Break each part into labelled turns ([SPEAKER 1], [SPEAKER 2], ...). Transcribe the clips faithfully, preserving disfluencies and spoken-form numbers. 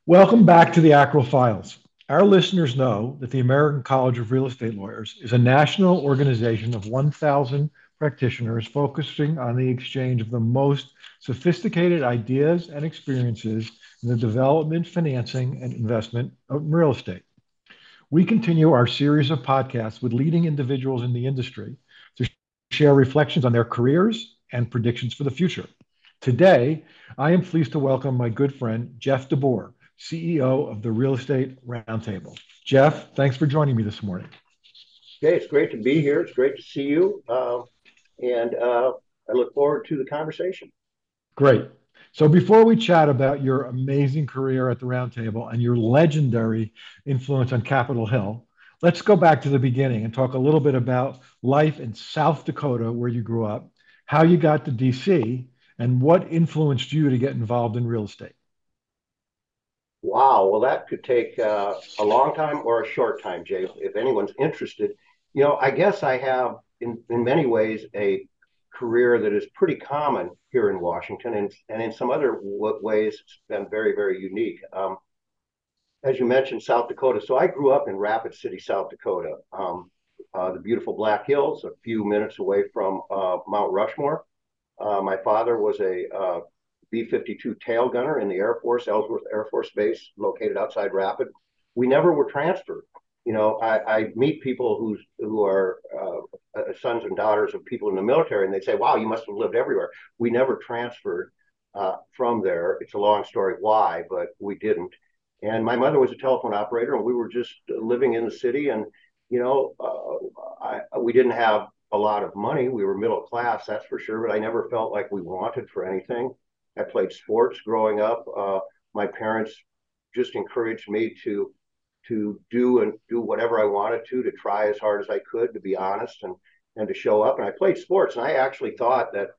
[SPEAKER 1] Welcome back to the Acro Files. Our listeners know that the American College of Real Estate Lawyers is a national organization of one thousand practitioners focusing on the exchange of the most sophisticated ideas and experiences in the development, financing, and investment of real estate. We continue our series of podcasts with leading individuals in the industry to share reflections on their careers and predictions for the future. Today, I am pleased to welcome my good friend, Jeff DeBoer, C E O of the Real Estate Roundtable. Jeff, thanks for joining me this morning.
[SPEAKER 2] Okay, it's great to be here. It's great to see you. Uh, and uh, I look forward to the conversation.
[SPEAKER 1] Great. So, before we chat about your amazing career at the Roundtable and your legendary influence on Capitol Hill, let's go back to the beginning and talk a little bit about life in South Dakota, where you grew up, how you got to D C, and what influenced you to get involved in real estate.
[SPEAKER 2] Wow. Well, that could take uh, a long time or a short time, Jay, if anyone's interested. You know, I guess I have, in, in many ways, a career that is pretty common here in Washington, and, and in some other w- ways, it's been very, very unique. Um, as you mentioned, South Dakota. So I grew up in Rapid City, South Dakota, um, uh, the beautiful Black Hills, a few minutes away from uh, Mount Rushmore. Uh, my father was a uh, B fifty-two tail gunner in the Air Force, Ellsworth Air Force Base, located outside Rapid. We never were transferred. You know, I, I meet people who's, who are uh, uh, sons and daughters of people in the military, and they say, wow, you must have lived everywhere. We never transferred uh, from there. It's a long story why, but we didn't. And my mother was a telephone operator, and we were just living in the city. And, you know, uh, I, we didn't have a lot of money. We were middle class, that's for sure, but I never felt like we wanted for anything. I played sports growing up. Uh, my parents just encouraged me to to do and do whatever I wanted to, to try as hard as I could, to be honest and and to show up. And I played sports, and I actually thought that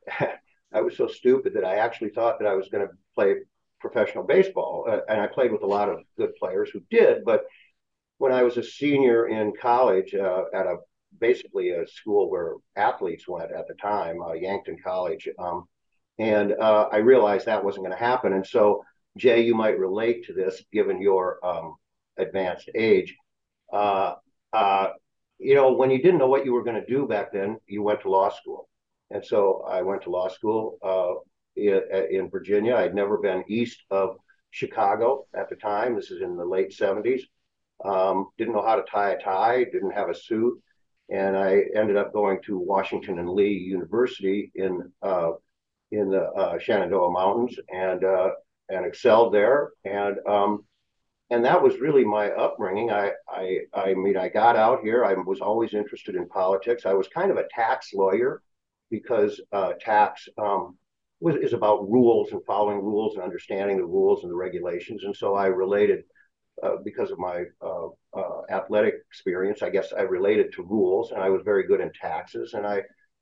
[SPEAKER 2] I was so stupid that I actually thought that I was going to play professional baseball. Uh, and I played with a lot of good players who did, but when I was a senior in college uh, at a basically a school where athletes went at the time, uh, Yankton College, um, and uh, I realized that wasn't going to happen. And so, Jay, you might relate to this given your um, advanced age. Uh, uh, you know, when you didn't know what you were going to do back then, you went to law school. And so I went to law school uh, in, in Virginia. I'd never been east of Chicago at the time. This is in the late seventies. Um, didn't know how to tie a tie, didn't have a suit. And I ended up going to Washington and Lee University in uh, in the uh, Shenandoah Mountains and uh, and excelled there. And um, and that was really my upbringing. I, I I mean, I got out here. I was always interested in politics. I was kind of a tax lawyer because uh, tax um, was, is about rules and following rules and understanding the rules and the regulations. And so I related uh, because of my uh, uh, athletic experience. I guess I related to rules, and I was very good in taxes. And I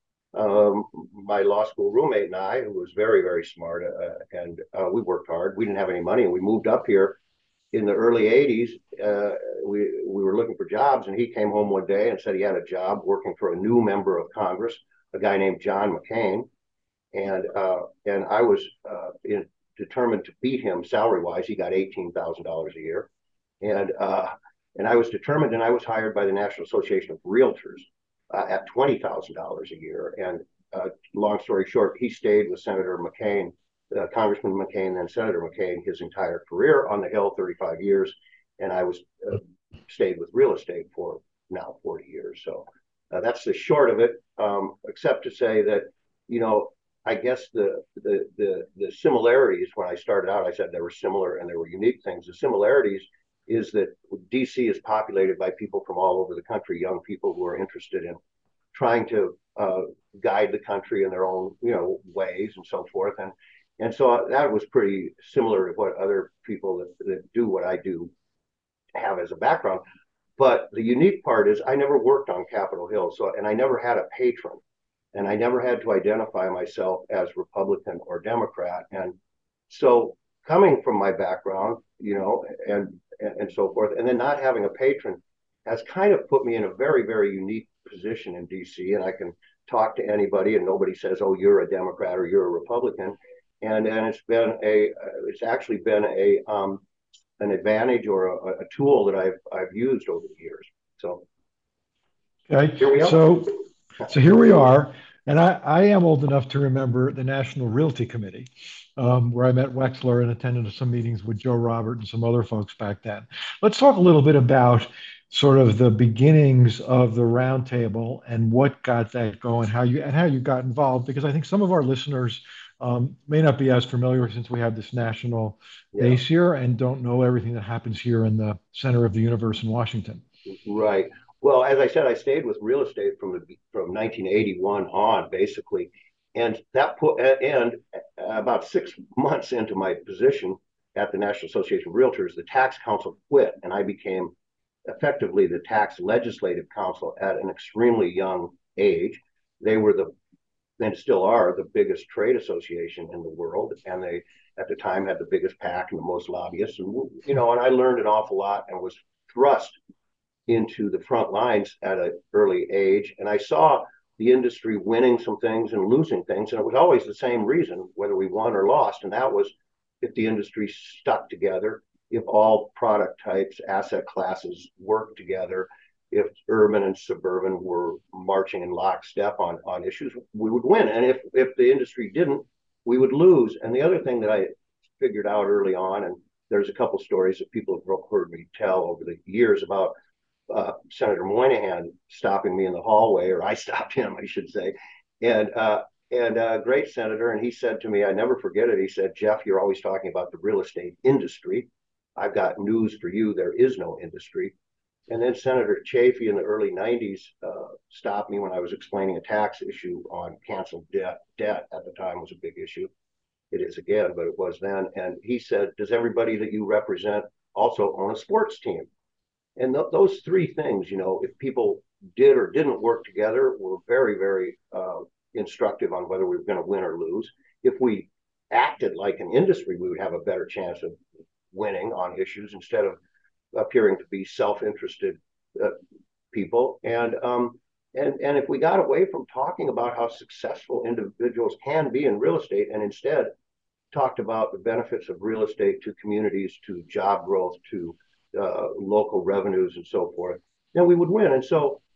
[SPEAKER 2] um, my law school roommate and I, who was very, very smart, uh, and uh, we worked hard. We didn't have any money, and we moved up here in the early eighties. Uh, we we were looking for jobs, and he came home one day and said he had a job working for a new member of Congress, a guy named John McCain, and uh, and I was uh, in, determined to beat him salary wise. He got eighteen thousand dollars a year, and uh, and I was determined, and I was hired by the National Association of Realtors uh, at twenty thousand dollars a year. And uh, long story short, he stayed with Senator McCain, uh, Congressman McCain, then Senator McCain, his entire career on the Hill, thirty-five years, and I was uh, stayed with real estate for now forty years. So uh, that's the short of it. Um, except to say that, you know, I guess the, the the the similarities when I started out, I said there were similar and there were unique things. The similarities is that D C is populated by people from all over the country, young people who are interested in trying to uh, guide the country in their own, you know, ways and so forth. And and so that was pretty similar to what other people that, that do what I do have as a background. But the unique part is I never worked on Capitol Hill, so and I never had a patron, and I never had to identify myself as Republican or Democrat. And so coming from my background, you know, and and so forth, and then not having a patron has kind of put me in a very, very unique position in D C. And I can talk to anybody, and nobody says, "Oh, you're a Democrat or you're a Republican." And and it's been a, it's actually been a um, an advantage or a, a tool that I've I've used over the years. So
[SPEAKER 1] Okay.
[SPEAKER 2] here we are.
[SPEAKER 1] So, so here we are. And I, I am old enough to remember the National Realty Committee, um, where I met Wexler and attended some meetings with Joe Robert and some other folks back then. Let's talk a little bit about sort of the beginnings of the roundtable and what got that going, how you and how you got involved, because I think some of our listeners um, may not be as familiar since we have this national
[SPEAKER 2] Yeah.
[SPEAKER 1] base here and don't know everything that happens here in the center of the universe in Washington.
[SPEAKER 2] Right. Well, as I said, I stayed with real estate from the from nineteen eighty-one on, basically, and that put and about six months into my position at the National Association of Realtors, the tax council quit, and I became effectively the tax legislative council at an extremely young age. They were the and still are the biggest trade association in the world, and they at the time had the biggest PAC and the most lobbyists, and you know, and I learned an awful lot and was thrust into the front lines at an early age. And I saw the industry winning some things and losing things. And it was always the same reason, whether we won or lost. And that was if the industry stuck together, if all product types, asset classes worked together, if urban and suburban were marching in lockstep on, on issues, we would win. And if, if the industry didn't, we would lose. And the other thing that I figured out early on, and there's a couple stories that people have heard me tell over the years about Uh, Senator Moynihan stopping me in the hallway, or I stopped him, I should say, and uh, and a uh, great senator. And he said to me, I never forget it. He said, "Jeff, you're always talking about the real estate industry. I've got news for you. There is no industry." And then Senator Chafee in the early nineties uh, stopped me when I was explaining a tax issue on canceled debt. Debt at the time was a big issue. It is again, but it was then. And he said, "Does everybody that you represent also own a sports team?" And th- those three things, you know, if people did or didn't work together, were very, very uh, instructive on whether we were going to win or lose. If we acted like an industry, we would have a better chance of winning on issues instead of appearing to be self-interested uh, people. And um, and and if we got away from talking about how successful individuals can be in real estate, and instead talked about the benefits of real estate to communities, to job growth, to uh, local revenues and so forth, then we would win. And so,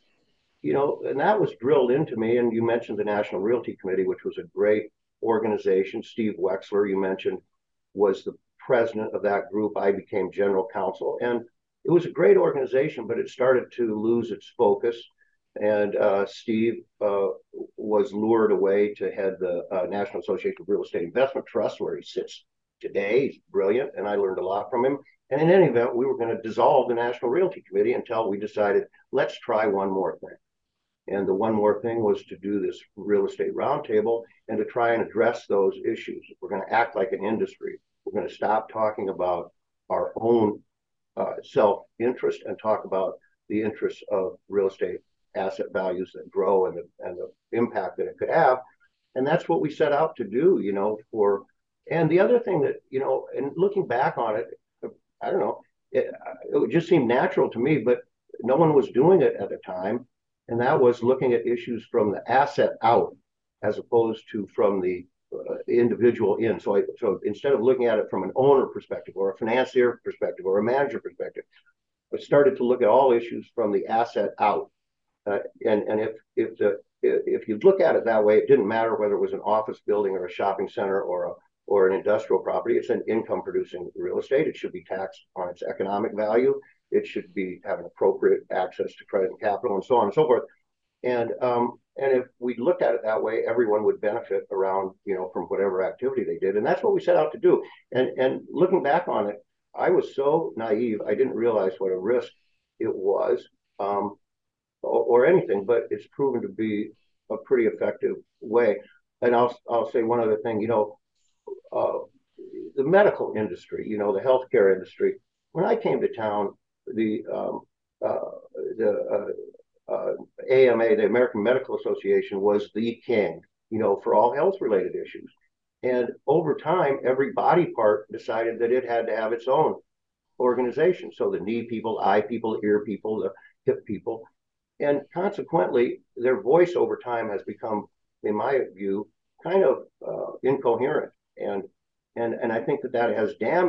[SPEAKER 2] you know, and that was drilled into me. And you mentioned the National Realty Committee, which was a great organization. Steve Wexler, you mentioned, was the president of that group. I became general counsel. And it was a great organization, but it started to lose its focus. And uh, Steve uh, was lured away to head the uh, National Association of Real Estate Investment Trust, where he sits today. He's brilliant, and I learned a lot from him. And in any event, we were going to dissolve the National Realty Committee until we decided, let's try one more thing. And the one more thing was to do this real estate roundtable and to try and address those issues. We're going to act like an industry. We're going to stop talking about our own uh, self-interest and talk about the interests of real estate asset values that grow and the, and the impact that it could have. And that's what we set out to do, you know, for, and the other thing that, you know, and looking back on it, I don't know, it, it just seemed natural to me, but no one was doing it at the time. And that was looking at issues from the asset out as opposed to from the uh, individual in. So, I, so instead of looking at it from an owner perspective or a financier perspective or a manager perspective, I started to look at all issues from the asset out. Uh, and and if if the if you look at it that way, it didn't matter whether it was an office building or a shopping center or a or an industrial property. It's an income producing real estate. It should be taxed on its economic value. It should be have an appropriate access to credit and capital and so on and so forth. And um, and if we looked at it that way, everyone would benefit around, you know, from whatever activity they did. And that's what we set out to do. And and looking back on it, I was so naive. I didn't realize what a risk it was um, or, or anything, but it's proven to be a pretty effective way. And I'll I'll say one other thing, you know, Uh, the medical industry, you know, the healthcare industry. When I came to town, the um, uh, the uh, uh, A M A, the American Medical Association, was the king, you know, for all health-related issues. And over time, every body part decided that it had to have its own organization. So the knee people, eye people, ear people, the hip people, and consequently, their voice over time has become, in my view, kind of uh, incoherent. And and and I think that that has damaged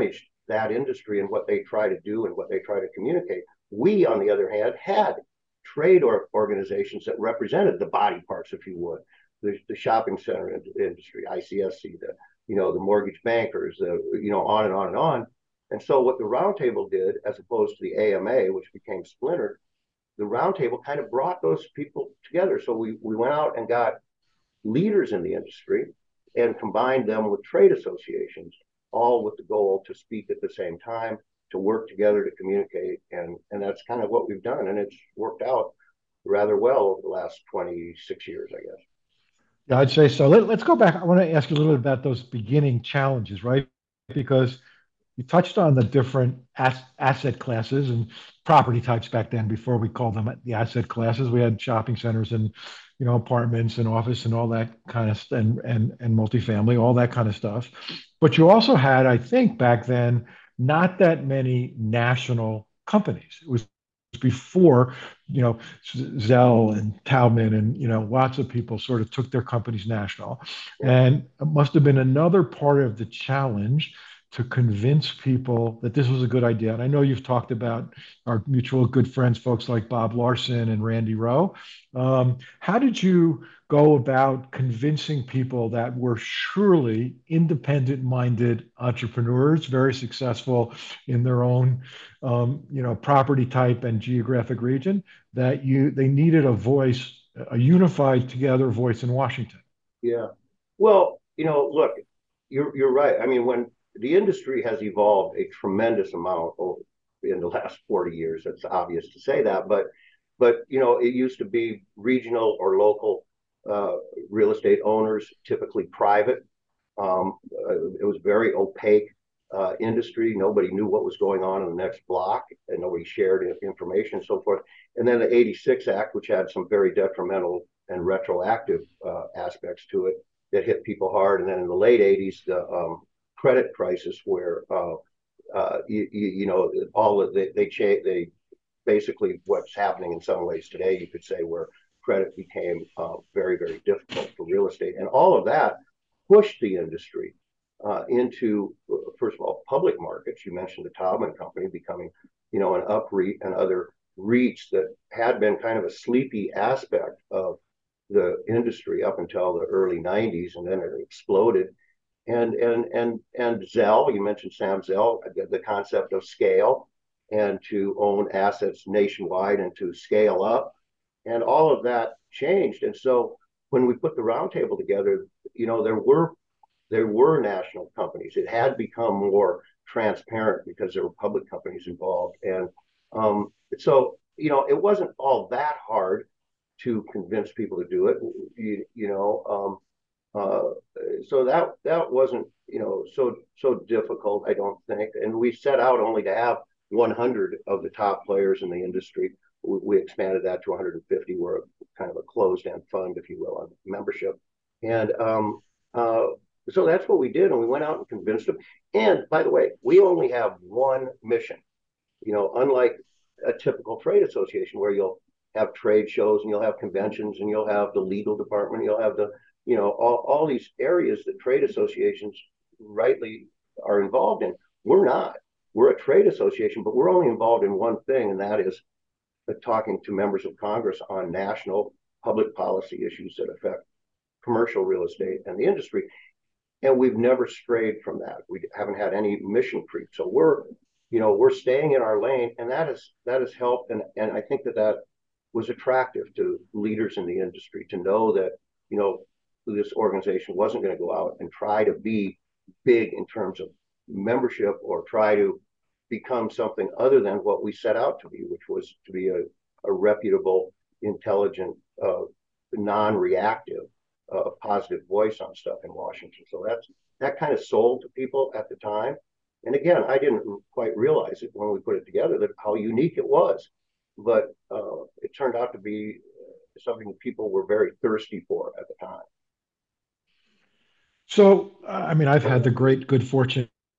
[SPEAKER 2] that industry and what they try to do and what they try to communicate. We, on the other hand, had trade or organizations that represented the body parts, if you would, the, the shopping center industry, I C S C, the you know the mortgage bankers, the you know on and on and on. And so what the roundtable did, as opposed to the A M A, which became splintered, the roundtable kind of brought those people together. So we we went out and got leaders in the industry and combined them with trade associations, all with the goal to speak at the same time, to work together, to communicate. And, and that's kind of what we've done. And it's worked out rather well over the last twenty-six years, I guess.
[SPEAKER 1] Yeah, I'd say so. Let, let's go back. I want to ask you a little bit about those beginning challenges, right? Because you touched on the different as, asset classes and property types back then. Before we called them the asset classes, we had shopping centers and you know apartments and office and all that kind of st- and and and multifamily, all that kind of stuff. But you also had, I think, back then, not that many national companies. It was before you know Zell and Taubman and you know lots of people sort of took their companies national,
[SPEAKER 2] Yeah.
[SPEAKER 1] and it must have been another part of the challenge to convince people that this was a good idea. And I know you've talked about our mutual good friends, folks like Bob Larson and Randy Rowe. Um, how did you go about convincing people that were surely independent-minded entrepreneurs, very successful in their own, um, you know, property type and geographic region, that you they needed a voice, a unified together voice in Washington?
[SPEAKER 2] Yeah. Well, you know, look, you're you're right. I mean, when the industry has evolved a tremendous amount in the last forty years, it's obvious to say that, but but you know, it used to be regional or local uh, real estate owners, typically private. Um, uh, it was very opaque uh, industry. Nobody knew what was going on in the next block, and nobody shared information and so forth. And then the eighty-six Act, which had some very detrimental and retroactive uh, aspects to it that hit people hard. And then in the late eighties, the um, credit crisis, where uh, uh, you, you, you, know all of the, they cha- they basically what's happening in some ways today, you could say, where credit became uh, very very difficult for real estate, and all of that pushed the industry uh, into, first of all, public markets. You mentioned the Taubman Company becoming, you know, an UPREIT and other REITs that had been kind of a sleepy aspect of the industry up until the early nineties, and then it exploded. And and and and Zell, you mentioned Sam Zell, the concept of scale and to own assets nationwide and to scale up, and all of that changed. And so when we put the roundtable together, you know, there were there were national companies. It had become more transparent because there were public companies involved, and um, so you know, it wasn't all that hard to convince people to do it. You, you know, um, uh, so that that wasn't you know so so difficult, I don't think. And we set out only to have one hundred of the top players in the industry. We, we expanded that to one hundred fifty. We're a, kind of a closed-end fund, if you will, on membership. And um, uh, so that's what we did, and we went out and convinced them. And by the way, we only have one mission. You know, unlike a typical trade association where you'll have trade shows and you'll have conventions and you'll have the legal department, you'll have the, you know, all, all these areas that trade associations rightly are involved in. We're not. We're a trade association, but we're only involved in one thing, and that is talking to members of Congress on national public policy issues that affect commercial real estate and the industry. And we've never strayed from that. We haven't had any mission creep. So we're, you know, we're staying in our lane, and that is that has helped. And and I think that that was attractive to leaders in the industry to know that, you know, this organization wasn't going to go out and try to be big in terms of membership or try to become something other than what we set out to be, which was to be a, a reputable, intelligent, uh, non-reactive, uh, positive voice on stuff in Washington. So that's that kind of sold to people at the time. And again, I didn't quite realize it when we put it together that how unique it was, but uh, it turned out to be something that people were very thirsty for at the time.
[SPEAKER 1] So, I mean, I've had the great good fortune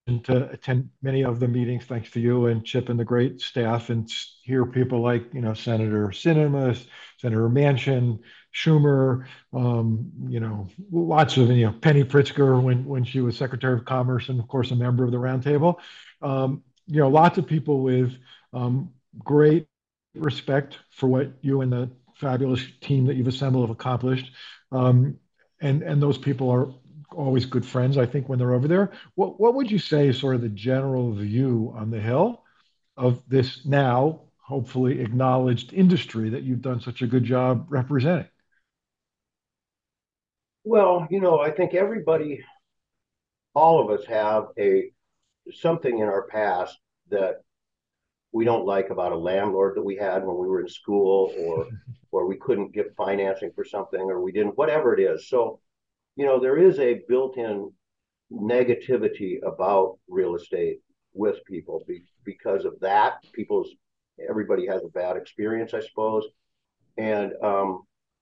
[SPEAKER 1] to attend many of the meetings thanks to you and Chip and the great staff, and hear people like, you know, Senator Sinema, Senator Manchin, Schumer, um, you know, lots of, you know, Penny Pritzker when, when she was Secretary of Commerce and, of course, a member of the Roundtable. Um, you know, lots of people with um, great respect for what you and the fabulous team that you've assembled have accomplished. Um, and, and those people are always good friends, I think, when they're over there. What what would you say is sort of the general view on the Hill of this now hopefully acknowledged industry that you've done such a good job representing?
[SPEAKER 2] Well, you know, I think everybody, all of us have a something in our past that we don't like about a landlord that we had when we were in school, or or we couldn't get financing for something, or we didn't, whatever it is. So, you know, there is a built-in negativity about real estate with people be, because of that. People's Everybody has a bad experience, I suppose, and um,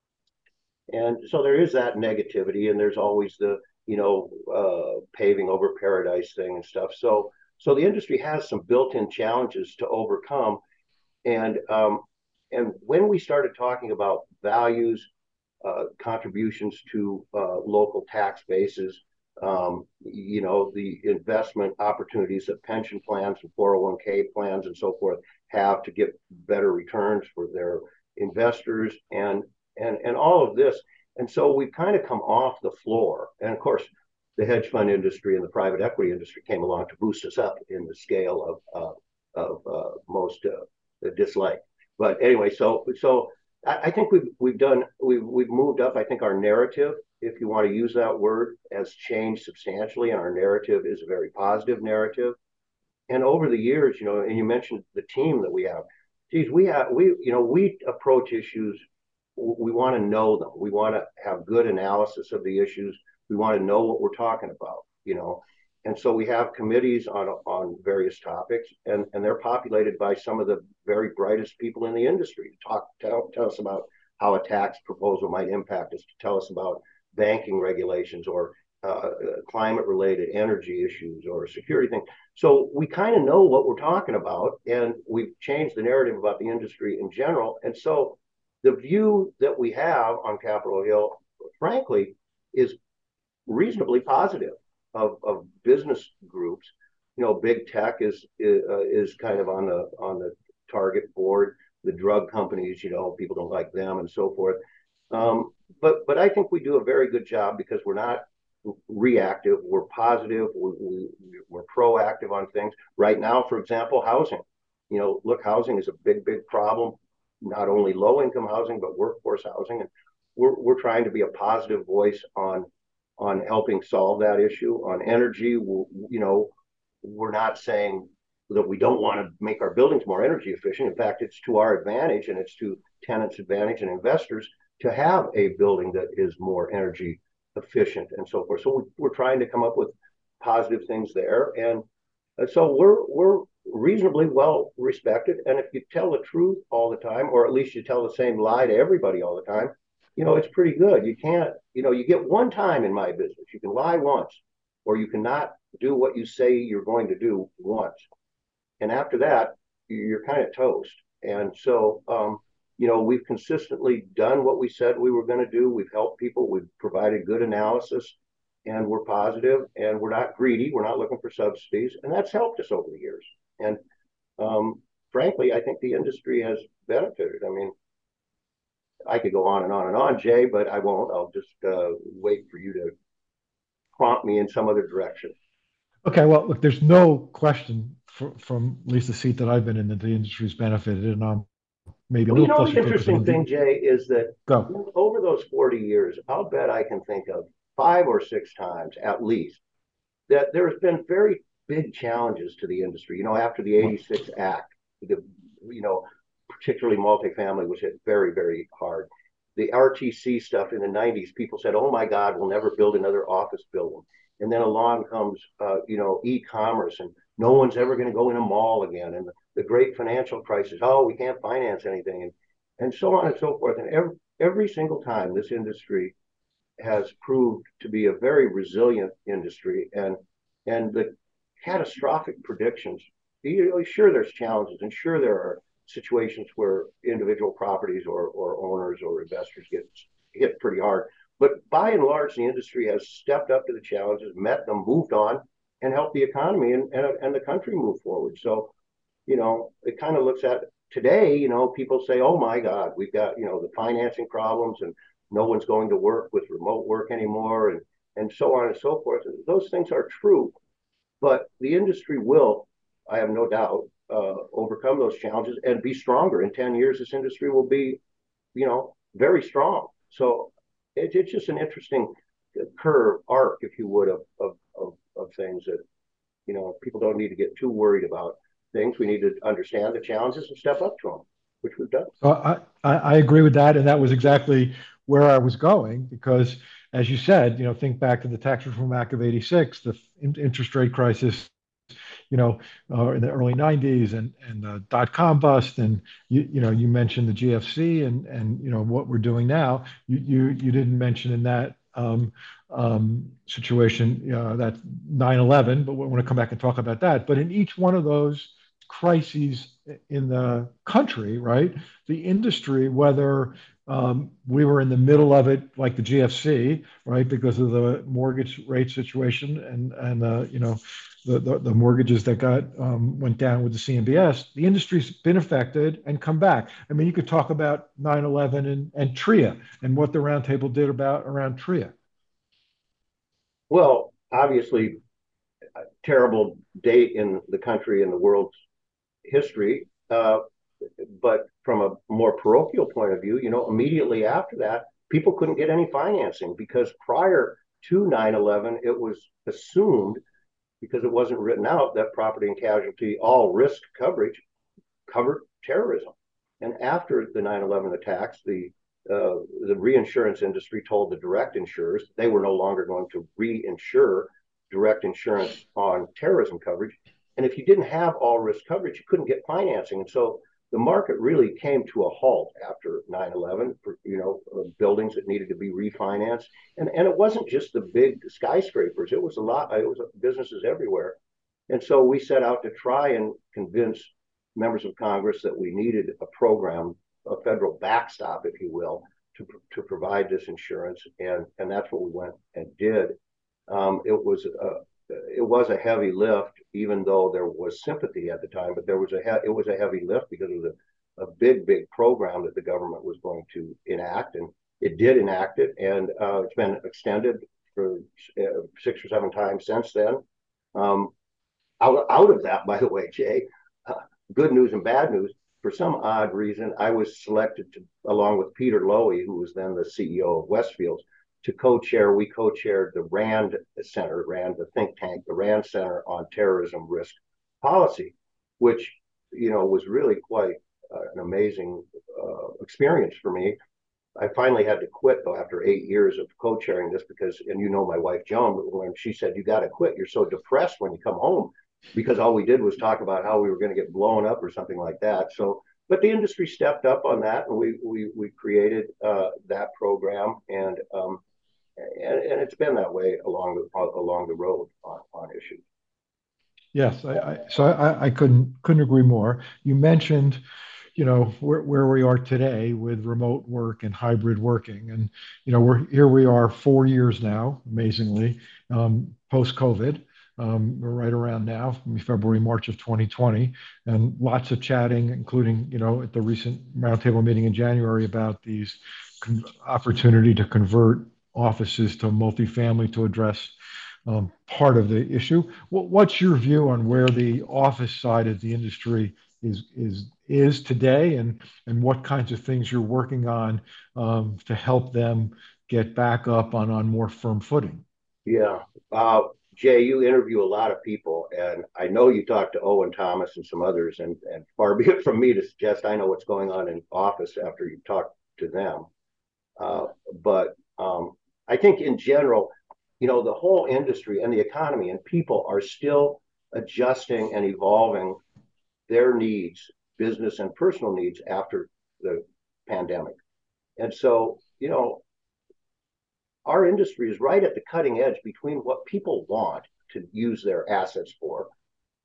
[SPEAKER 2] and so there is that negativity, and there's always the, you know, uh, paving over paradise thing and stuff. So so the industry has some built-in challenges to overcome, and um, and when we started talking about values, uh, contributions to uh, local tax bases, um, you know, the investment opportunities that pension plans and four oh one k plans and so forth have to get better returns for their investors, and and and all of this. And so we've kind of come off the floor. And of course, the hedge fund industry and the private equity industry came along to boost us up in the scale of uh, of uh, most uh, dislike. But anyway, so so I think we've we've done we've we've moved up. I think our narrative, if you want to use that word, has changed substantially, and our narrative is a very positive narrative. And over the years, you know, and you mentioned the team that we have. Geez, we have we you know we approach issues. We want to know them. We want to have good analysis of the issues. We want to know what we're talking about. You know, and so we have committees on on various topics, and and they're populated by some of the very brightest people in the industry to talk tell, tell us about how a tax proposal might impact us, to tell us about banking regulations, or uh, climate related energy issues, or security things. So we kind of know what we're talking about, and we've changed the narrative about the industry in general. And so the view that we have on Capitol Hill, frankly, is reasonably positive of, of business groups. You know, big tech is is, uh, is kind of on the on the target board. The drug companies, you know, people don't like them and so forth. Um, but but I think we do a very good job because we're not reactive. We're positive. We, we, we're proactive on things. Right now, for example, housing. You know, look, housing is a big, big problem. Not only low income housing, but workforce housing. And we're we're trying to be a positive voice on on helping solve that issue. On energy, we'll, you know, we're not saying that we don't want to make our buildings more energy efficient. In fact, it's to our advantage, and it's to tenants' advantage and investors to have a building that is more energy efficient and so forth. So we, are trying to come up with positive things there, and, and so we're we're reasonably well respected. And if you tell the truth all the time, or at least you tell the same lie to everybody all the time, you know, it's pretty good. You can't, you know, you get one time in my business. You can lie once, or you cannot do what you say you're going to do once. And after that, you're kind of toast. And so, um, you know, we've consistently done what we said we were going to do. We've helped people. We've provided good analysis, and we're positive, and we're not greedy. We're not looking for subsidies. And that's helped us over the years. And um, frankly, I think the industry has benefited. I mean, I could go on and on and on, Jay, but I won't. I'll just uh, wait for you to prompt me in some other direction.
[SPEAKER 1] Okay, well, look, there's no question for, from at least the seat that I've been in that the industry's benefited, and I'm maybe a
[SPEAKER 2] Well, you
[SPEAKER 1] little
[SPEAKER 2] know,
[SPEAKER 1] closer
[SPEAKER 2] the
[SPEAKER 1] focusing
[SPEAKER 2] interesting
[SPEAKER 1] on the
[SPEAKER 2] thing, Jay, is that
[SPEAKER 1] go.
[SPEAKER 2] over those forty years, I'll bet I can think of five or six times at least that there's been very big challenges to the industry. You know, after the eighty-six Act, the, you know, particularly multifamily was hit very, very hard. The R T C stuff in the nineties, people said, oh my God, we'll never build another office building. And then along comes, uh, you know, e-commerce, and no one's ever going to go in a mall again. And the, the great financial crisis, oh, we can't finance anything. And, and so on and so forth. And every, every single time this industry has proved to be a very resilient industry. And, and the catastrophic predictions. You know, sure, there's challenges, and sure, there are situations where individual properties or, or owners or investors get hit pretty hard. But by and large, the industry has stepped up to the challenges, met them, moved on, and helped the economy and, and, and the country move forward. So, you know, it kind of looks at today, you know, people say, oh my God, we've got, you know, the financing problems and no one's going to work with remote work anymore and, and so on and so forth. Those things are true, but the industry will, I have no doubt, uh, overcome those challenges and be stronger. In ten years, this industry will be, you know, very strong. So it, it's just an interesting curve, arc, if you would, of, of, of, of things that, you know, people don't need to get too worried about things. We need to understand the challenges and step up to them, which we've done.
[SPEAKER 1] So I, I, I agree with that. And that was exactly where I was going because, as you said, you know, think back to the Tax Reform Act of eighty-six, the in- interest rate crisis, you know, uh, in the early nineties and, and the dot-com bust. And, you, you know, you mentioned the G F C and, and, you know, what we're doing now. You, you, you didn't mention in that um, um, situation, uh, that nine eleven, but we want to come back and talk about that. But in each one of those crises in the country, right, the industry, whether um, we were in the middle of it, like the G F C, right, because of the mortgage rate situation and and uh, you know the, the, the mortgages that got um, went down with the C M B S, the industry's been affected and come back. I mean, you could talk about nine eleven and, and TRIA and what the roundtable did about around TRIA.
[SPEAKER 2] Well, obviously, a terrible date in the country and the world's history. Uh, but from a more parochial point of view, you know, immediately after that, people couldn't get any financing because prior to nine eleven, it was assumed, because it wasn't written out, that property and casualty, all risk coverage covered terrorism. And after the nine eleven attacks, the uh, the reinsurance industry told the direct insurers they were no longer going to reinsure direct insurance on terrorism coverage. And if you didn't have all risk coverage, you couldn't get financing. And so the market really came to a halt after nine eleven for, you know, uh, buildings that needed to be refinanced. And, and it wasn't just the big skyscrapers. It was a lot, it was businesses everywhere. And so we set out to try and convince members of Congress that we needed a program, a federal backstop, if you will, to, to provide this insurance. And, and that's what we went and did. Um, it was a, it was a heavy lift, even though there was sympathy at the time, but there was a he- it was a heavy lift because it was a, a big, big program that the government was going to enact, and it did enact it, and uh, it's been extended for uh, six or seven times since then. Um, out, out of that, by the way, Jay, uh, good news and bad news. For some odd reason, I was selected to, along with Peter Lowy, who was then the C E O of Westfields, to co-chair. We co-chaired the RAND Center, RAND, the think tank, the RAND Center on Terrorism Risk Policy, which, you know, was really quite uh, an amazing uh, experience for me. I finally had to quit, though, after eight years of co-chairing this because, and you know my wife, Joan, when she said, you got to quit, you're so depressed when you come home, because all we did was talk about how we were going to get blown up or something like that. So, but the industry stepped up on that, and we we, we created uh, that program, and um, and, and it's been that way along the along the road on, on issues.
[SPEAKER 1] Yes, I, I so I, I couldn't couldn't agree more. You mentioned, you know, where, where we are today with remote work and hybrid working, and you know, we're here we are four years now, amazingly, um, post COVID. Um, we're right around now, February, March of twenty twenty, and lots of chatting, including, you know, at the recent roundtable meeting in January about these con- opportunity to convert offices to multifamily to address um, part of the issue. What, what's your view on where the office side of the industry is is is today, and and what kinds of things you're working on um, to help them get back up on on more firm footing?
[SPEAKER 2] Yeah. Uh, Jay, you interview a lot of people, and I know you talk to Owen Thomas and some others, and, and far be it from me to suggest I know what's going on in office after you talk to them. Uh, but um, I think in general, you know, the whole industry and the economy and people are still adjusting and evolving their needs, business and personal needs, after the pandemic. And so, you know, our industry is right at the cutting edge between what people want to use their assets for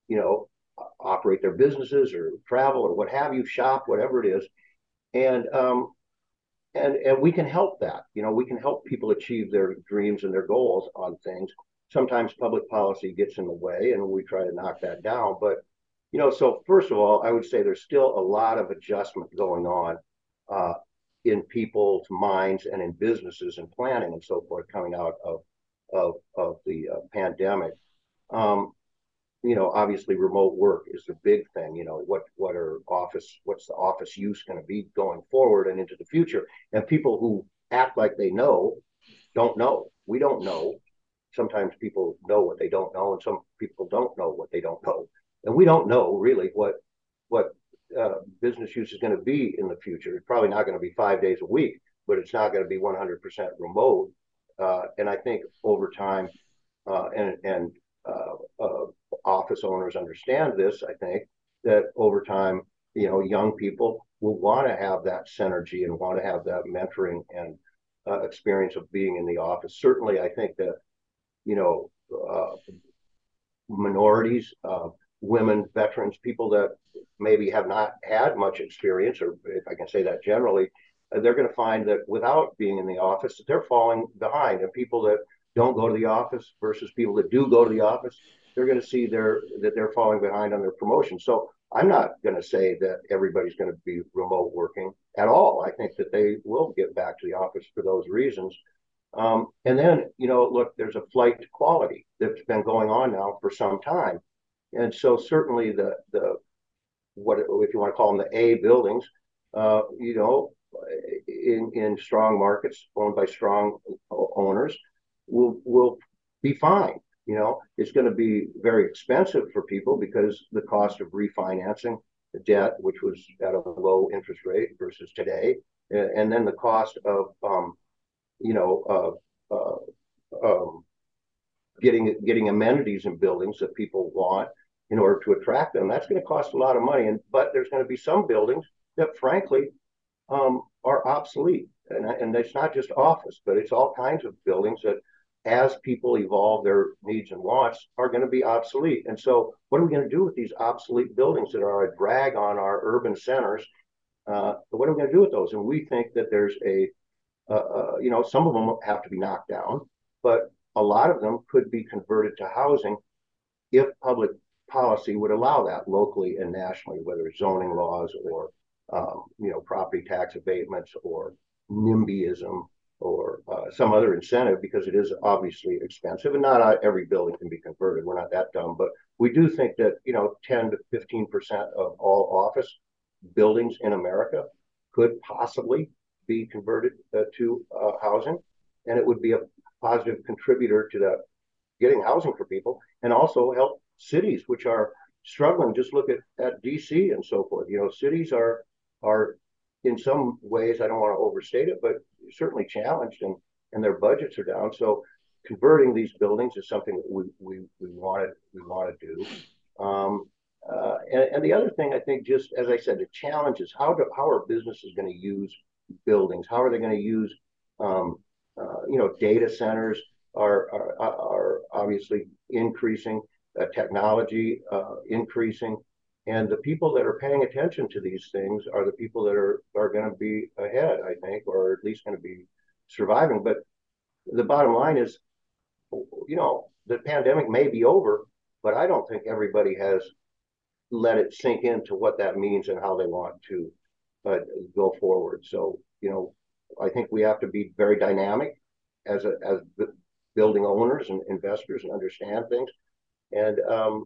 [SPEAKER 2] you know, operate their businesses or travel or what have you, shop, whatever it is. And um, and and we can help that. You know, we can help people achieve their dreams and their goals on things. Sometimes public policy gets in the way, and we try to knock that down. But you know, so first of all, I would say there's still a lot of adjustment going on uh, in people's minds and in businesses and planning and so forth coming out of of of the uh, pandemic. Um, you know, obviously remote work is the big thing. You know, what what are office, what's the office use going to be going forward and into the future? And people who act like they know don't know. We don't know. Sometimes people know what they don't know, and some people don't know what they don't know. And we don't know really what what uh, business use is going to be in the future. It's probably not going to be five days a week, but it's not going to be one hundred percent remote. Uh, and I think over time, uh, and and uh, uh, office owners understand this. I think that over time, you know, young people will want to have that synergy and want to have that mentoring and uh, experience of being in the office. Certainly, I think that you know uh, minorities, uh, women, veterans, people that maybe have not had much experience, or if I can say that generally, uh, they're going to find that without being in the office, they're falling behind. And people that don't go to the office versus people that do go to the office, they're going to see their that they're falling behind on their promotion. So I'm not going to say that everybody's going to be remote working at all. I think that they will get back to the office for those reasons. Um, and then, you know, look, there's a flight to quality that's been going on now for some time. And so certainly the the what if you want to call them the A buildings, uh, you know, in in strong markets owned by strong owners, will will be fine. You know, it's going to be very expensive for people because the cost of refinancing the debt, which was at a low interest rate versus today, and then the cost of um, you know uh, uh, um, getting getting amenities in buildings that people want in order to attract them. That's going to cost a lot of money. And but there's going to be some buildings that, frankly, um, are obsolete. And, and it's not just office, but it's all kinds of buildings that, as people evolve their needs and wants, are going to be obsolete. And so, what are we going to do with these obsolete buildings that are a drag on our urban centers? Uh, what are we going to do with those? And we think that there's a, uh, uh, you know, some of them have to be knocked down, but a lot of them could be converted to housing if public policy would allow that locally and nationally, whether it's zoning laws or um, you know property tax abatements or NIMBYism or uh, some other incentive, because it is obviously expensive and not every building can be converted. We're not that dumb, but we do think that you know ten to fifteen percent of all office buildings in America could possibly be converted uh, to uh, housing, and it would be a positive contributor to that getting housing for people, and also help cities which are struggling. Just look at, at D C and so forth. You know, cities are are in some ways, I don't want to overstate it, but certainly challenged, and and their budgets are down. So converting these buildings is something that we we we want to we want to do. Um, uh, and, and the other thing, I think, just as I said, the challenge is how do how are businesses going to use buildings? How are they going to use um, uh, you know data centers are are, are obviously increasing, uh, technology uh, increasing, and the people that are paying attention to these things are the people that are are going to be ahead, I think, or at least going to be surviving. But the bottom line is, you know, the pandemic may be over, but I don't think everybody has let it sink into what that means and how they want to uh, go forward. So, you know, I think we have to be very dynamic as a, as building owners and investors and understand things. And um,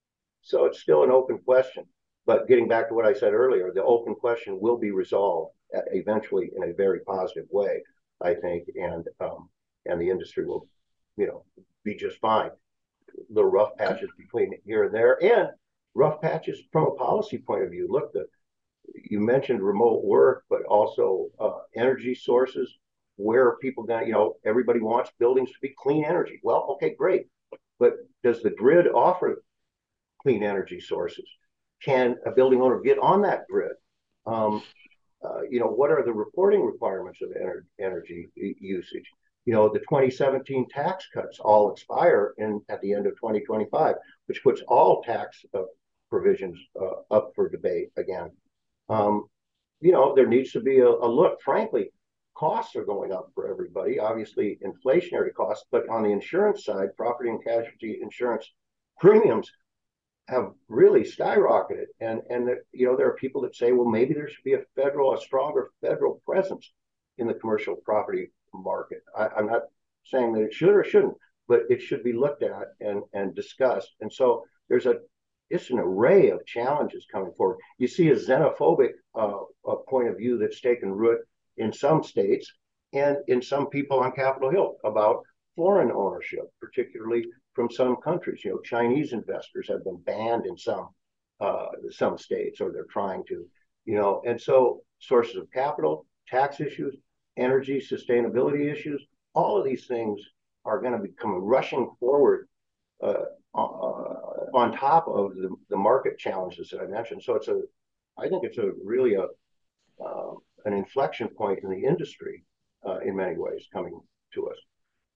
[SPEAKER 2] so it's still an open question. But getting back to what I said earlier, the open question will be resolved eventually in a very positive way, I think, and um, and the industry will, you know, be just fine. Little rough patches between here and there, and rough patches from a policy point of view. Look, the you mentioned remote work, but also uh, energy sources. Where are people going? You know, everybody wants buildings to be clean energy. Well, okay, great, but does the grid offer clean energy sources? Can a building owner get on that grid? Um, uh, you know, what are the reporting requirements of ener- energy usage? you know, the twenty seventeen tax cuts all expire in at the end of twenty twenty-five, which puts all tax uh, provisions uh, up for debate again. Um, you know, there needs to be a, a look. Frankly, costs are going up for everybody, obviously inflationary costs, but on the insurance side, property and casualty insurance premiums have really skyrocketed. And, and there, you know, there are people that say, well, maybe there should be a federal, a stronger federal presence in the commercial property market. I, I'm not saying that it should or shouldn't, but it should be looked at and, and discussed. And so there's a it's an array of challenges coming forward. You see a xenophobic uh, a point of view that's taken root in some states and in some people on Capitol Hill about foreign ownership, particularly from some countries. You know, Chinese investors have been banned in some uh, some states, or they're trying to. You know, and so sources of capital, tax issues, energy sustainability issues, all of these things are going to be coming rushing forward. Uh, uh, on top of the, the market challenges that I mentioned. So it's a, I think it's a really a uh, an inflection point in the industry uh, in many ways coming to us.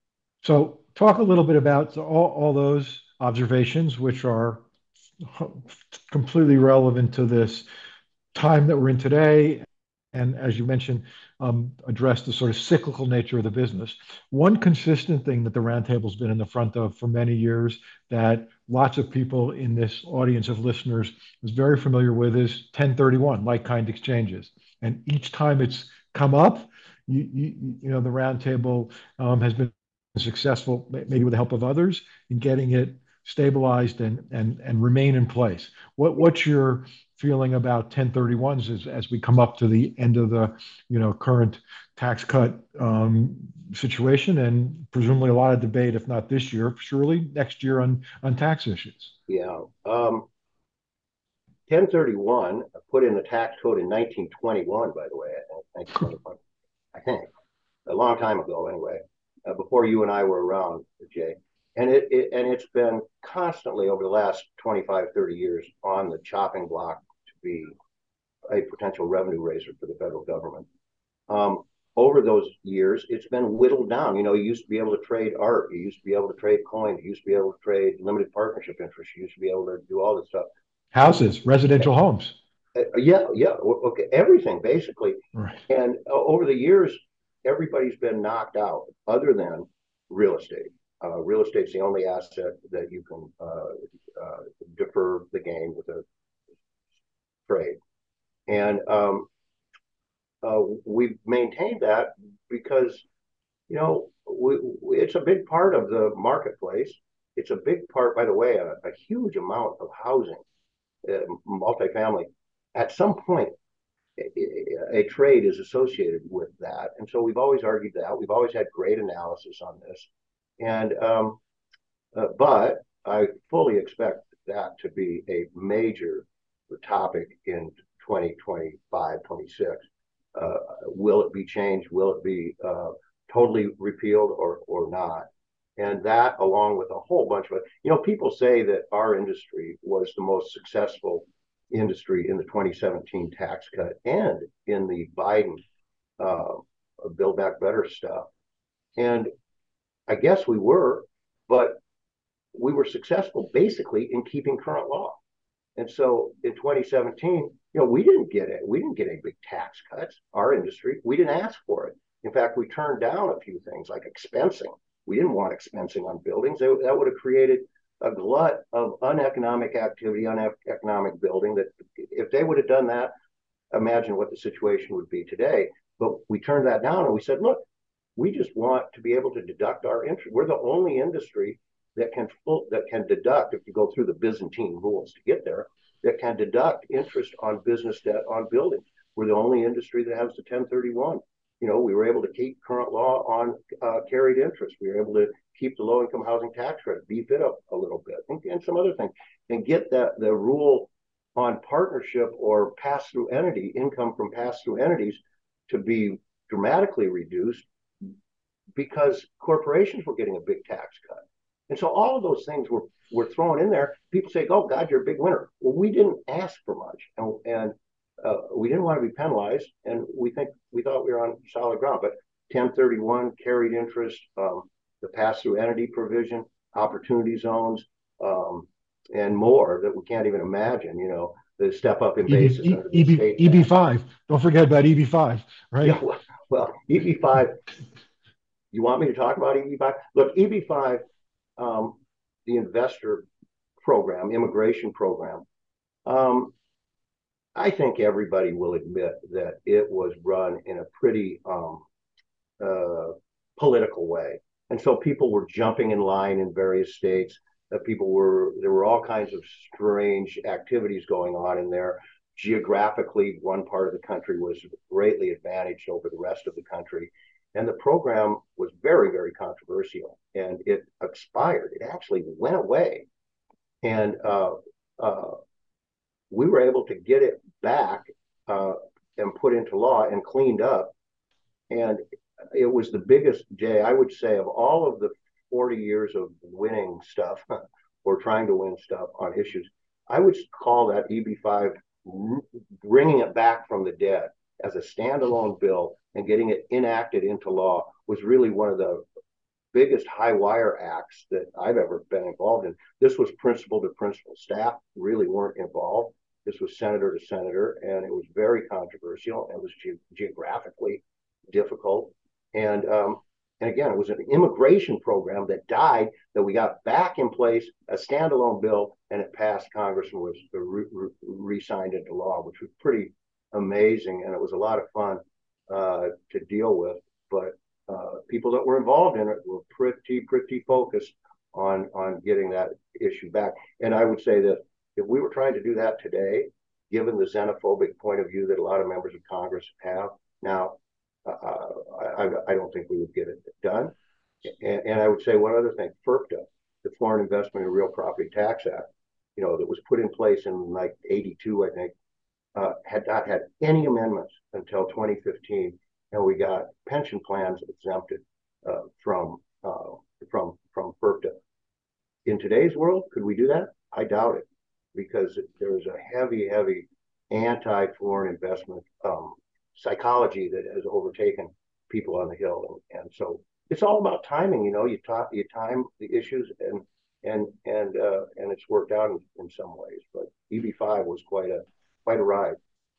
[SPEAKER 1] So talk a little bit about all, all those observations, which are completely relevant to this time that we're in today. And as you mentioned, um, address the sort of cyclical nature of the business. One consistent thing that the roundtable's been in the front of for many years that lots of people in this audience of listeners is very familiar with is ten thirty-one, like-kind exchanges. And each time it's come up, you, you, you know, the roundtable um, has been successful, maybe with the help of others, in getting it stabilized and and and remain in place. What what's your feeling about ten thirty-ones as as we come up to the end of the you know current tax cut um, situation, and presumably a lot of debate, if not this year, surely next year on on tax issues?
[SPEAKER 2] Yeah. Um, ten thirty-one put in the tax code in nineteen twenty-one, by the way, I think, I think, a long time ago anyway, uh, before you and I were around, Jay. And it, it and it's been constantly over the last twenty-five, thirty years on the chopping block to be a potential revenue raiser for the federal government. Um, over those years, it's been whittled down. You know, you used to be able to trade art, you used to be able to trade coin, you used to be able to trade limited partnership interest, you used to be able to do all this stuff.
[SPEAKER 1] Houses, residential homes.
[SPEAKER 2] Uh, yeah, yeah, okay, everything basically.
[SPEAKER 1] Right.
[SPEAKER 2] And uh, over the years, everybody's been knocked out, other than real estate. Uh, real estate's the only asset that you can uh, uh, defer the gain with a trade. And um, uh, we've maintained that because, you know, we, we, it's a big part of the marketplace. It's a big part, by the way, a, a huge amount of housing, uh, multifamily. At some point, a, a trade is associated with that. And so we've always argued that. We've always had great analysis on this. And, um, uh, but I fully expect that to be a major topic in twenty twenty-five, twenty-six. Uh, will it be changed? Will it be uh, totally repealed or, or not? And that, along with a whole bunch of it, you know, people say that our industry was the most successful industry in the twenty seventeen tax cut and in the Biden uh, Build Back Better stuff. And I guess we were, but we were successful basically in keeping current law. And so in twenty seventeen, you know, we didn't get it. We didn't get any big tax cuts, our industry. We didn't ask for it. In fact, we turned down a few things like expensing. We didn't want expensing on buildings. That would have created a glut of uneconomic activity, uneconomic building, that if they would have done that, imagine what the situation would be today. But we turned that down and we said, look, we just want to be able to deduct our interest. We're the only industry that can full, that can deduct, if you go through the Byzantine rules to get there, that can deduct interest on business debt on buildings. We're the only industry that has the ten thirty-one. You know, we were able to keep current law on uh, carried interest. We were able to keep the low-income housing tax credit, beef it up a little bit, and, and some other things, and get that the rule on partnership or pass-through entity, income from pass-through entities, to be dramatically reduced because corporations were getting a big tax cut. And so all of those things were, were thrown in there. People say, oh, God, you're a big winner. Well, we didn't ask for much. And, and uh, we didn't want to be penalized. And we think we thought we were on solid ground. But ten thirty-one, carried interest, um, the pass-through entity provision, opportunity zones, um, and more that we can't even imagine, you know, the step up in basis under the estate
[SPEAKER 1] E B
[SPEAKER 2] tax.
[SPEAKER 1] five. Don't forget about E B five,
[SPEAKER 2] Yeah,
[SPEAKER 1] right?
[SPEAKER 2] well, well, E B five, you want me to talk about E B five? Look, E B five, um, the investor program, immigration program, um, I think everybody will admit that it was run in a pretty um, uh, political way. And so people were jumping in line in various states. That people were there were all kinds of strange activities going on in there. Geographically, one part of the country was greatly advantaged over the rest of the country. And the program was very, very controversial and it expired. It actually went away. And uh, uh, we were able to get it back uh, and put into law and cleaned up. And it was the biggest, Jay, I would say, of all of the forty years of winning stuff or trying to win stuff on issues, I would call that E B five bringing it back from the dead as a standalone bill and getting it enacted into law was really one of the biggest high wire acts that I've ever been involved in. This was principal to principal. Staff really weren't involved. This was senator to senator, and it was very controversial. It was ge- geographically difficult. And um, and again, it was an immigration program that died, that we got back in place, a standalone bill, and it passed Congress and was re- re- re-signed into law, which was pretty amazing. And it was a lot of fun uh, to deal with. But uh, people that were involved in it were pretty, pretty focused on, on getting that issue back. And I would say that if we were trying to do that today, given the xenophobic point of view that a lot of members of Congress have now, uh, I, I don't think we would get it done. And, and I would say one other thing, FIRPTA, the Foreign Investment in Real Property Tax Act, you know, that was put in place in like eighty-two, I think, uh, had not had any amendments until twenty fifteen, and we got pension plans exempted uh, from uh, from from FIRPTA. In today's world, could we do that? I doubt it, because there's a heavy, heavy anti-foreign investment um, psychology that has overtaken people on the Hill, and, and so it's all about timing. You know, you talk, you time the issues, and and and uh, and it's worked out in, in some ways. But E B five was quite a quite a ride.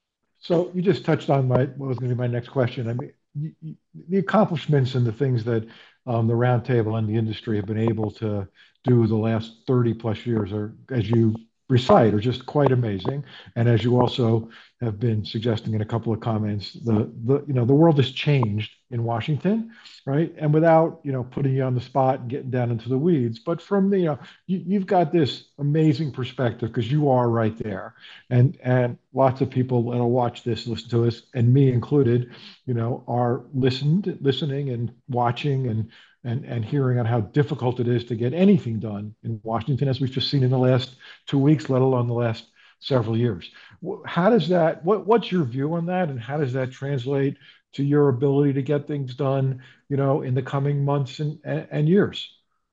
[SPEAKER 1] So you just touched on my what was going to be my next question. I mean, y- y- the accomplishments and the things that um, the roundtable and the industry have been able to do the last thirty plus years are, as you recite, are just quite amazing. And as you also have been suggesting in a couple of comments, the the you know the world has changed in Washington, right? And without you know putting you on the spot and getting down into the weeds, but from the you know you, you've got this amazing perspective because you are right there, and and lots of people that'll watch this, listen to us, and me included, you know, are listened, listening and watching and and and hearing on how difficult it is to get anything done in Washington, as we've just seen in the last two weeks, let alone the last several years. How does that? What what's your view on that, and how does that translate to your ability to get things done, you know, in the coming months and and, and years?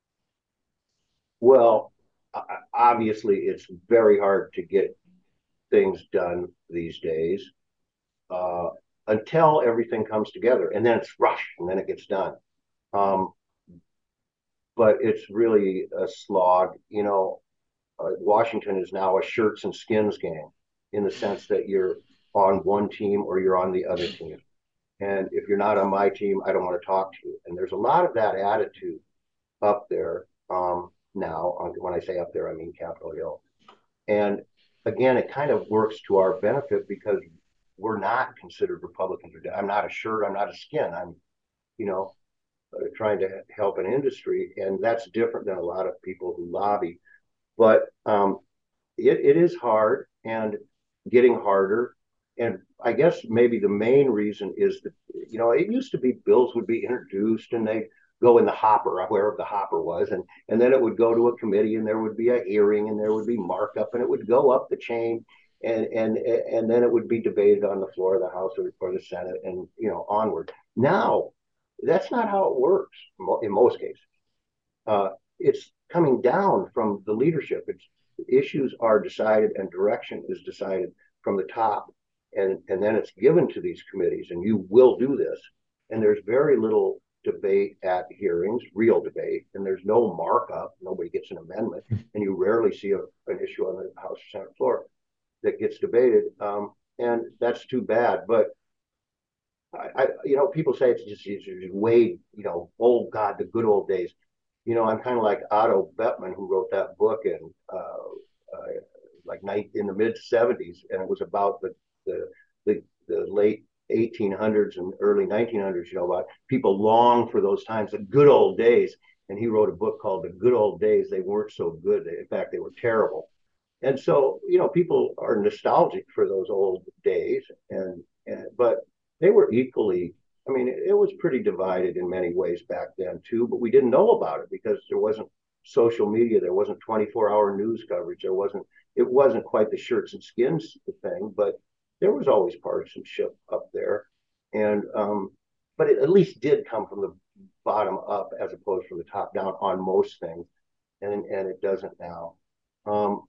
[SPEAKER 2] Well, obviously, it's very hard to get things done these days uh, until everything comes together, and then it's rushed, and then it gets done. Um, but it's really a slog. You know, uh, Washington is now a shirts and skins game in the sense that you're on one team or you're on the other team. And if you're not on my team, I don't want to talk to you. And there's a lot of that attitude up there um, now. When I say up there, I mean Capitol Hill. And again, it kind of works to our benefit because we're not considered Republicans. I'm not a shirt. I'm not a skin. I'm, you know, uh, trying to help an industry, and that's different than a lot of people who lobby. But um, it, it is hard and getting harder. And I guess maybe the main reason is that, you know, it used to be bills would be introduced and they go in the hopper, wherever the hopper was, and, and then it would go to a committee and there would be a hearing and there would be markup and it would go up the chain and and and then it would be debated on the floor of the House or, or the Senate and, you know, onward. Now, that's not how it works in most cases. Uh, it's coming down from the leadership. It's issues are decided and direction is decided from the top, and and then it's given to these committees, and you will do this. and there's very little debate at hearings, real debate, and there's no markup. Nobody gets an amendment, and you rarely see a, an issue on the House or Senate floor that gets debated, um, and that's too bad. But I, I, you know, people say it's just, it's just way, you know, oh God, the good old days. You know, I'm kind of like Otto Bettman, who wrote that book in uh, uh, like night in the mid seventies, and it was about the the the, the late eighteen hundreds and early nineteen hundreds. You know, about people long for those times, the good old days. And he wrote a book called The Good Old Days. They weren't so good. In fact, they were terrible. And so, you know, people are nostalgic for those old days, and, and but they were equally. I mean, it, it was pretty divided in many ways back then too. But we didn't know about it because there wasn't social media, there wasn't twenty-four hour news coverage, there wasn't. It wasn't quite the shirts and skins thing, but there was always partisanship up there, and um, but it at least did come from the bottom up as opposed from the top down on most things, and and it doesn't now. Um,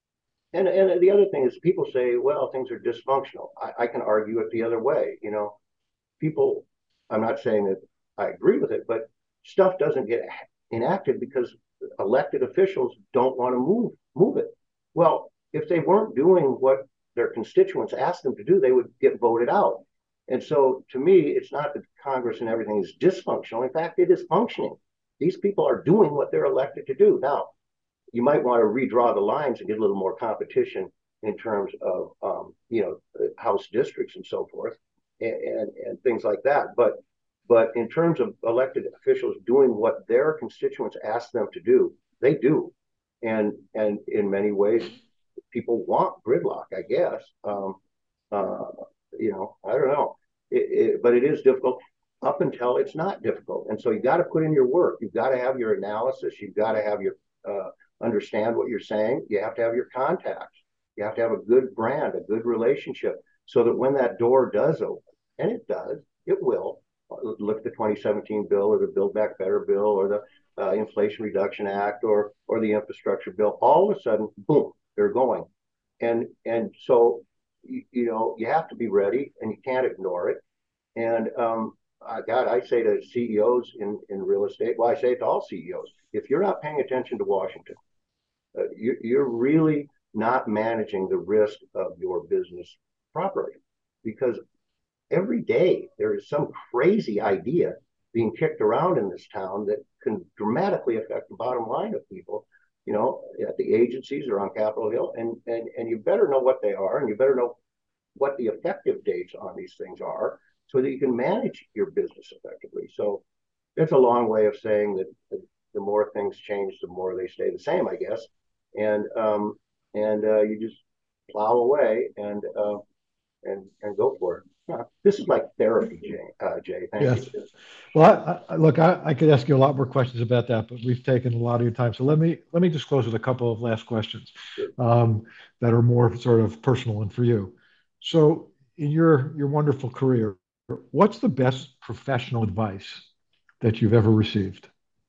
[SPEAKER 2] and and the other thing is, people say, well, things are dysfunctional. I, I can argue it the other way. You know, people. I'm not saying that I agree with it, but stuff doesn't get enacted because elected officials don't want to move move it. Well, if they weren't doing what their constituents asked them to do, they would get voted out. And so, to me, it's not that Congress and everything is dysfunctional. In fact, it is functioning. These people are doing what they're elected to do. Now, you might want to redraw the lines and get a little more competition in terms of, um, you know, House districts and so forth, and, and, and things like that. But but in terms of elected officials doing what their constituents ask them to do, they do. And and in many ways, people want gridlock, I guess. Um, uh, you know, I don't know, it, it, but it is difficult up until it's not difficult. And so you got to put in your work. You've got to have your analysis. You've got to have your uh, understand what you're saying. You have to have your contacts. You have to have a good brand, a good relationship, so that when that door does open, and it does, it will. Look at the twenty seventeen bill, or the Build Back Better bill, or the uh, Inflation Reduction Act, or or the infrastructure bill. All of a sudden, boom, they're going, and and so you, you know you have to be ready, and you can't ignore it. And um, uh, God, I say to C E Os in in real estate, well, I say it to all C E Os, if you're not paying attention to Washington, uh, you, you're really not managing the risk of your business properly, because every day there is some crazy idea being kicked around in this town that can dramatically affect the bottom line of people, you know, at the agencies or on Capitol Hill. And, and, and you better know what they are, and you better know what the effective dates on these things are, so that you can manage your business effectively. So it's a long way of saying that the, the more things change, the more they stay the same, I guess. And, um, and uh, you just plow away and, uh, and, and go for it. Yeah, this is like therapy, Jay. Uh, Jay, thank
[SPEAKER 1] Yes.
[SPEAKER 2] you.
[SPEAKER 1] Well, I, I, look, I, I could ask you a lot more questions about that, but we've taken a lot of your time. So let me let me just close with a couple of last questions
[SPEAKER 2] Sure.
[SPEAKER 1] um, that are more sort of personal and for you. So, in your your wonderful career, what's the best professional advice that you've ever received?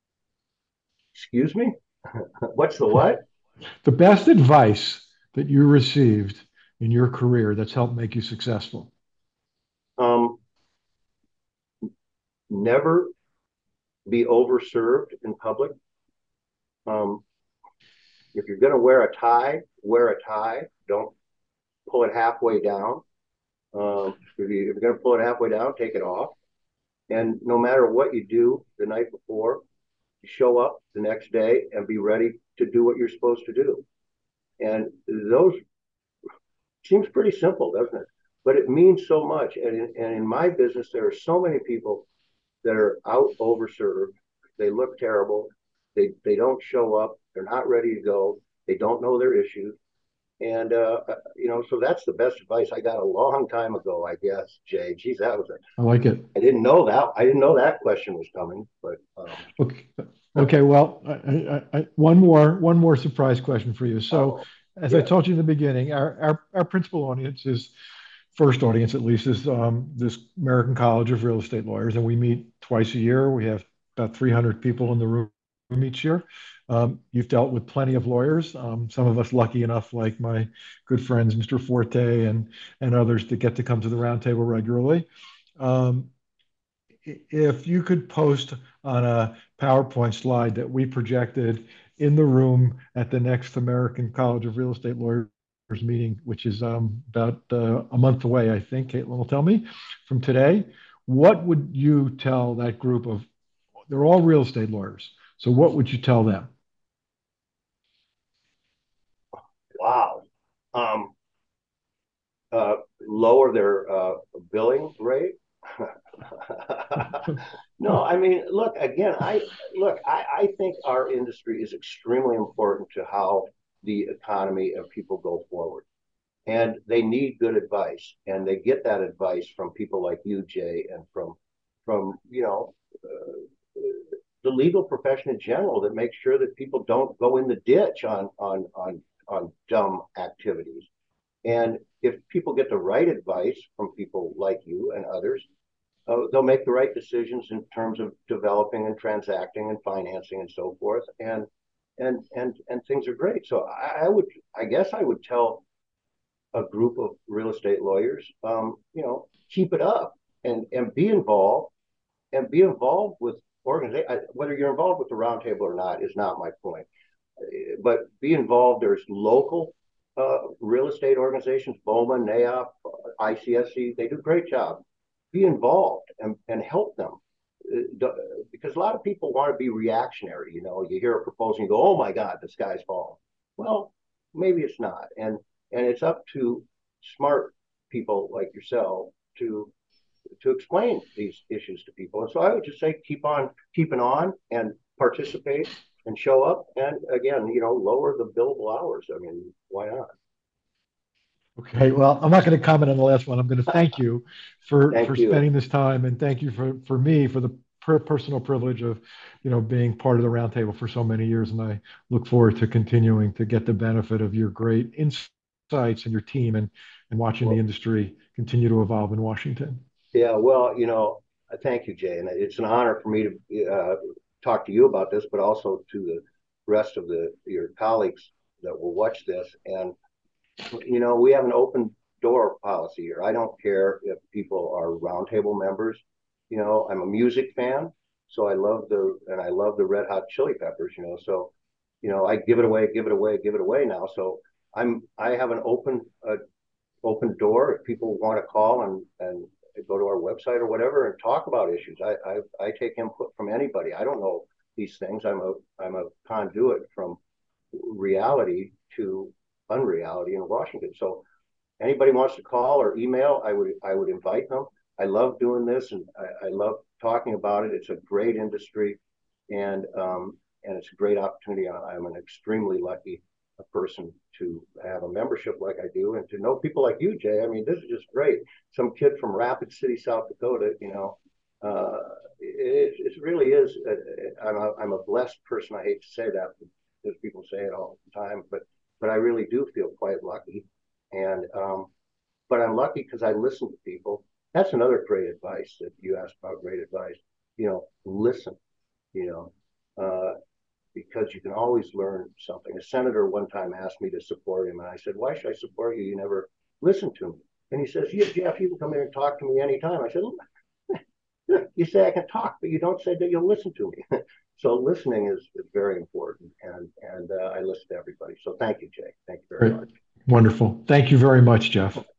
[SPEAKER 2] Excuse me? What's the what?
[SPEAKER 1] The best advice that you received in your career that's helped make you successful.
[SPEAKER 2] Um, never be overserved in public. Um, if you're going to wear a tie, wear a tie. Don't pull it halfway down. Um, if, you, if you're going to pull it halfway down, take it off. And no matter what you do the night before, you show up the next day and be ready to do what you're supposed to do. And those seems pretty simple, doesn't it? But it means so much. And in, and in my business, there are so many people that are out overserved. They look terrible. They they don't show up. They're not ready to go. They don't know their issues. And uh, you know, so that's the best advice I got a long time ago, I guess, Jay. Geez, that was it.
[SPEAKER 1] I like it.
[SPEAKER 2] I didn't know that. I didn't know that question was coming. But um,
[SPEAKER 1] Okay. Okay. Well, I, I, I, one more one more surprise question for you. So,
[SPEAKER 2] oh,
[SPEAKER 1] as I
[SPEAKER 2] yeah,
[SPEAKER 1] told you in the beginning, our our, our principal audience is first audience at least is um, this American College of Real Estate Lawyers, and we meet twice a year. We have about three hundred people in the room each year. Um, you've dealt with plenty of lawyers. Um, some of us lucky enough, like my good friends, Mister Forte and and others, to get to come to the roundtable regularly. Um, if you could post on a PowerPoint slide that we projected in the room at the next American College of Real Estate Lawyers meeting, which is um, about uh, a month away, I think, Caitlin will tell me, from today, what would you tell that group of, they're all real estate lawyers. So what would you tell them?
[SPEAKER 2] Wow. Um, uh, Lower their uh, billing rate. No, I mean, look again. I look. I, I think our industry is extremely important to how the economy of people go forward, and they need good advice, and they get that advice from people like you, Jay, and from from you know uh, the legal profession in general that makes sure that people don't go in the ditch on on on on dumb activities. And if people get the right advice from people like you and others, uh, they'll make the right decisions in terms of developing and transacting and financing and so forth. And and and and things are great. So I, I would, I guess, I would tell a group of real estate lawyers, um, you know, keep it up and and be involved and be involved with organization. Whether you're involved with the roundtable or not is not my point, but be involved. There's local uh, real estate organizations, BOMA, NAIOP, I C S C. They do a great job. Be involved and, and help them. Uh, because a lot of people want to be reactionary. You know, you hear a proposal and you go, oh my God, the sky's falling. Well, maybe it's not. And, and it's up to smart people like yourself to to explain these issues to people. And so I would just say keep on keeping on and participate and show up. And again, you know, lower the billable hours. I mean, why not?
[SPEAKER 1] Okay, well, I'm not going to comment on the last one. I'm going to thank you for for
[SPEAKER 2] Thank you.
[SPEAKER 1] spending this time, and thank you for for me for the per personal privilege of, you know, being part of the roundtable for so many years. And I look forward to continuing to get the benefit of your great insights and your team, and and watching the
[SPEAKER 2] Well,
[SPEAKER 1] industry continue to evolve in Washington.
[SPEAKER 2] yeah, well, you know, thank you, Jay. And it's an honor for me to uh, talk to you about this, but also to the rest of the your colleagues that will watch this. And you know, we have an open door policy here. I don't care if people are roundtable members. You know, I'm a music fan, so I love the and I love the Red Hot Chili Peppers. You know, so you know, I give it away, give it away, give it away now. So I'm I have an open uh, open door if people want to call and and go to our website or whatever and talk about issues. I I, I take input from anybody. I don't know these things. I'm a I'm a conduit from reality to unreality in Washington. So anybody wants to call or email, I would I would invite them. I love doing this and I, I love talking about it. It's a great industry, and um, and it's a great opportunity. I'm an extremely lucky person to have a membership like I do, and to know people like you, Jay. I mean, this is just great. Some kid from Rapid City, South Dakota. You know, uh, it, it really is. A, I'm a, I'm a blessed person. I hate to say that because people say it all the time, but but I really do feel quite lucky. And um, but I'm lucky because I listen to people. That's another great advice that you asked about. Great advice. You know, listen. You know, uh, because you can always learn something. A senator one time asked me to support him, and I said, "Why should I support you? You never listen to me." And he says, "Yeah, Jeff, you can come in and talk to me anytime." I said, "You say I can talk, but you don't say that you'll listen to me." So listening is, is very important, and and uh, I listen to everybody. So thank you, Jay. Thank you very
[SPEAKER 1] Great,
[SPEAKER 2] much.
[SPEAKER 1] wonderful. Thank you very much, Jeff.